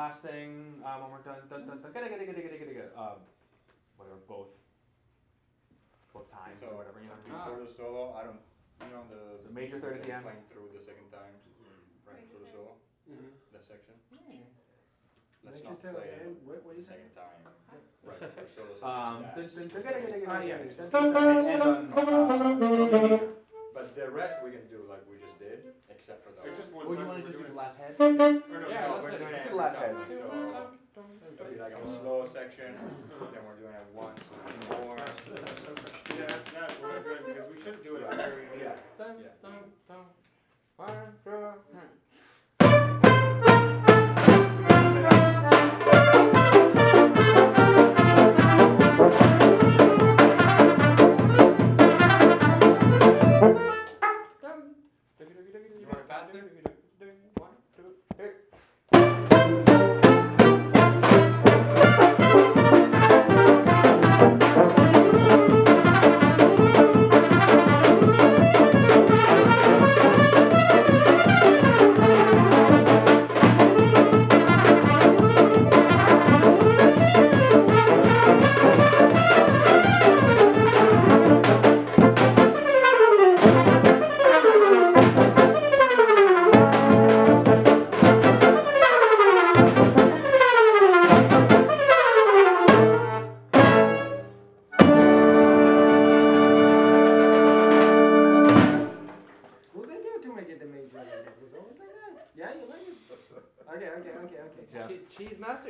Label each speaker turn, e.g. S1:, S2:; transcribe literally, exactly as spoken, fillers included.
S1: last thing, um, when we're done, dun, dun, dun, gada, gada, gada, gada, gada, gada, um, whatever, both, both times
S2: So,
S1: or whatever, you know what I mean?
S2: before the solo, I don't, you know the...
S1: So major third at the end.
S2: Playing through the second time, right for the solo,
S3: Mm-hmm.
S2: that section.
S4: Hmm.
S2: Let's
S3: Major
S2: not
S3: third
S2: play
S3: and what, what
S2: the
S3: you say?
S2: second time, right for solo
S1: Um, dun,
S2: section.
S1: dun, dun, gada, gada, gada,
S3: Ah, yeah.
S1: gada, dun, dun, dun, and ends on, uh, major.
S2: But the rest we can do like we just did, except for the...
S3: It's just one
S1: Or you
S3: time
S1: wanna
S3: we're
S1: just do
S3: doing
S1: the last head?
S3: Or no,
S4: Yeah,
S2: no,
S4: let's
S2: we're
S4: do
S2: doing
S4: it.
S2: it
S1: Do the last
S2: every
S1: head.
S2: time, so it'll be like a slow section, then we're doing it once more.
S3: Yeah, that, we're good, because we should do it at the very end.
S2: Yeah.
S4: Dun,
S2: Yeah.
S4: dun, dun. One, two, hmm.
S2: You want it faster?
S4: One, two, three.
S3: What was I doing to make it the major? It was always like that. Yeah, you like it? Okay, okay, okay, okay.
S1: Jeff.
S4: Che- Cheese master.